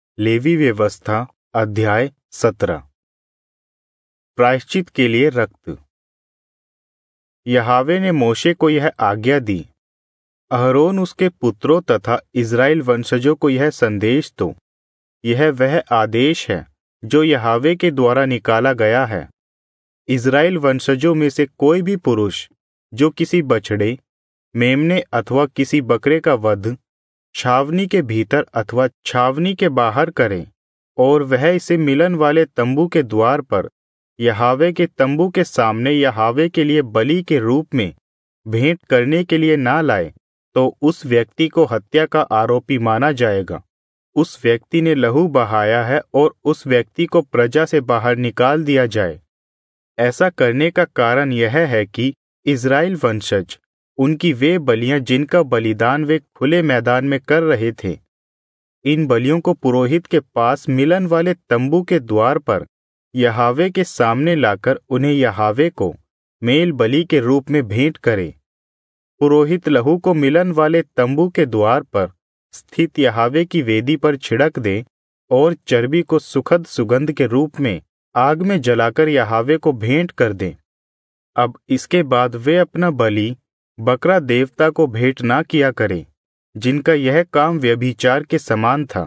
Levy व्यवस्था अध्याय 17। प्रायश्चित के लिए रक्त। यहोवा ने मोशे को यह आज्ञा दी, अहरोन उसके पुत्रों तथा इस्राएल वंशजों को यह संदेश दो। यह वह आदेश है जो यहोवा के द्वारा निकाला गया है। इस्राएल वंशजों में से कोई भी पुरुष जो किसी बछड़े, मेमने अथवा किसी बकरे का वध छावनी के भीतर अथवा छावनी के बाहर करे और वह इसे मिलन वाले तंबू के द्वार पर यहोवा के तंबू के सामने यहोवा के लिए बलि के रूप में भेंट करने के लिए ना लाए, तो उस व्यक्ति को हत्या का आरोपी माना जाएगा। उस व्यक्ति ने लहू बहाया है और उस व्यक्ति को प्रजा से बाहर निकाल दिया जाए। ऐसा करने का कारण यह है कि इस्राएल वंशज उनकी वे बलियां जिनका बलिदान वे खुले मैदान में कर रहे थे, इन बलियों को पुरोहित के पास मिलन वाले तंबू के द्वार पर यहोवा के सामने लाकर उन्हें यहोवा को मेल बलि के रूप में भेंट करे। पुरोहित लहू को मिलन वाले तंबू के द्वार पर स्थित यहोवा की वेदी पर छिड़क दे और चर्बी को सुखद सुगंध के रूप में आग में जलाकर यहोवा को भेंट कर दे। अब इसके बाद वे अपना बलि बकरा देवता को भेंट ना किया करे, जिनका यह काम व्यभिचार के समान था।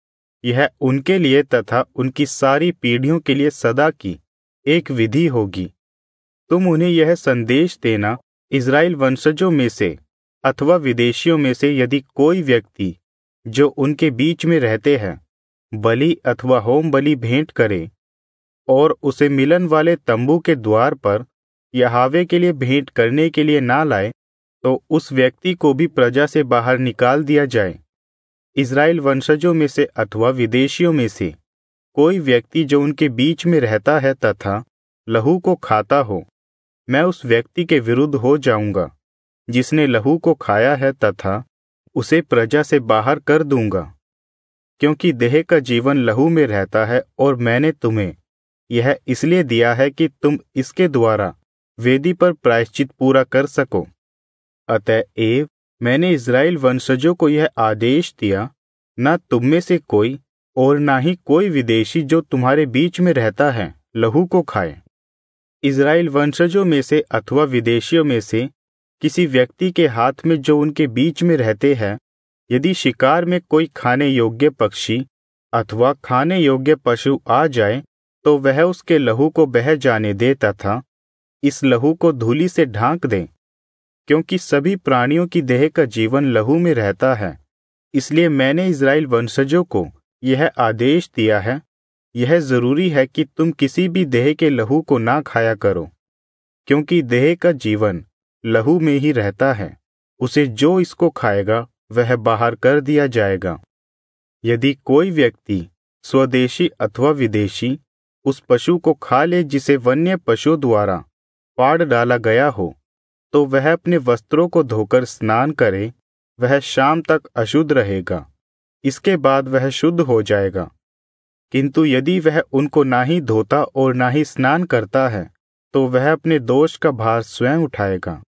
यह उनके लिए तथा उनकी सारी पीढ़ियों के लिए सदा की एक विधि होगी। तुम उन्हें यह संदेश देना, इस्राएल वंशजों में से अथवा विदेशियों में से यदि कोई व्यक्ति जो उनके बीच में रहते हैं बलि अथवा होम बलि भेंट करे और उसे मिलन वाले तंबू के द्वार पर यहोवा के लिए भेंट करने के लिए ना लाए, तो उस व्यक्ति को भी प्रजा से बाहर निकाल दिया जाए। इस्राएल वंशजों में से अथवा विदेशियों में से कोई व्यक्ति जो उनके बीच में रहता है तथा लहू को खाता हो, मैं उस व्यक्ति के विरुद्ध हो जाऊंगा जिसने लहू को खाया है तथा उसे प्रजा से बाहर कर दूंगा। क्योंकि देह का जीवन लहू में रहता है और मैंने तुम्हें यह इसलिए दिया है कि तुम इसके द्वारा वेदी पर प्रायश्चित पूरा कर सको। अतएव मैंने इस्राएल वंशजों को यह आदेश दिया, न तुम में से कोई और न ही कोई विदेशी जो तुम्हारे बीच में रहता है लहू को खाए। इस्राएल वंशजों में से अथवा विदेशियों में से किसी व्यक्ति के हाथ में जो उनके बीच में रहते हैं, यदि शिकार में कोई खाने योग्य पक्षी अथवा खाने योग्य पशु आ जाए, तो वह उसके लहू को बह जाने दे तथा इस लहू को धूलि से ढांक दे। क्योंकि सभी प्राणियों की देह का जीवन लहू में रहता है, इसलिए मैंने इस्राएल वंशजों को यह आदेश दिया है। यह जरूरी है कि तुम किसी भी देह के लहू को ना खाया करो, क्योंकि देह का जीवन लहू में ही रहता है। उसे जो इसको खाएगा वह बाहर कर दिया जाएगा। यदि कोई व्यक्ति स्वदेशी अथवा विदेशी उस पशु को खा ले जिसे वन्य पशु द्वारा फाड़ डाला गया हो, तो वह अपने वस्त्रों को धोकर स्नान करे। वह शाम तक अशुद्ध रहेगा, इसके बाद वह शुद्ध हो जाएगा। किंतु यदि वह उनको ना ही धोता और ना ही स्नान करता है, तो वह अपने दोष का भार स्वयं उठाएगा।